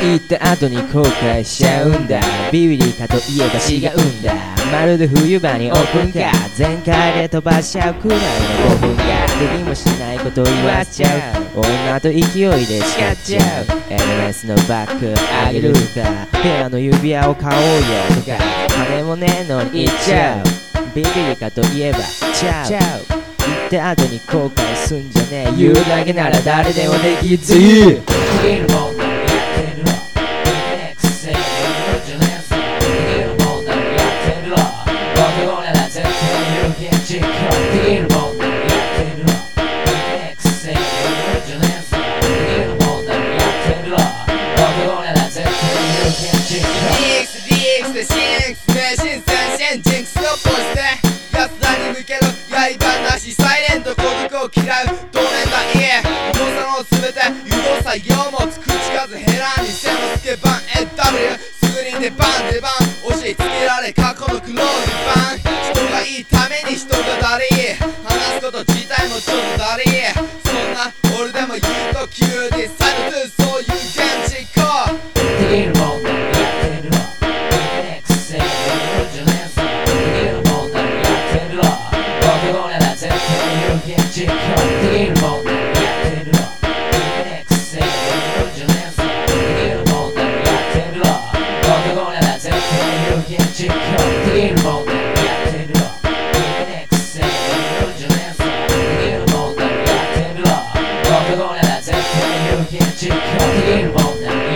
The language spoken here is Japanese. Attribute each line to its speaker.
Speaker 1: 言った後に後悔しちゃうんだ。ビビリかといえば違うんだ。まるで冬場にオープンカー全開で飛ばしちゃうくらいの5分ができもしないこと言わせちゃう。女と勢いで叱っちゃう。LS のバッグあげるか、ペアの指輪を買おうよとか、金もねえのに言っちゃう。ビビリかといえばちゃう。言った後に後悔すんじゃねえ。言うだけなら誰でもできずできるもんならやってるわ。できねえくせに無理連鎖できるもんならやってるわ。僕俺ら絶対有言実行できるもんならやってるわ。できねえくせに無理連鎖できるもんならやってるわ。僕俺ら絶対有言実行
Speaker 2: DX で CX で新鮮新ジンクスをポジて奴らに向ける刃なしサイレント孤独を嫌う同年代移動差の全て誘導作業持つ口数減らんにせのスケバン NW すぐに出番押し付けられ過去のクローズ版人がいいために人が誰いい話すこと自体もちょっと誰いいそんな俺でも言うと急にサイド2そういう現実行
Speaker 1: できるもんならやってるわ。できねえくせに無理連鎖できるもんならやってるわ。僕俺ら絶対有言実行できるもんならやってるわ。できねえくせに無理連鎖できるもんならやってるわ。僕俺ら絶対有言実行できるもんならやってるわ。できねえくせに無理連鎖できるもんならやってるわ。僕俺ら絶対有言実行できるもんなら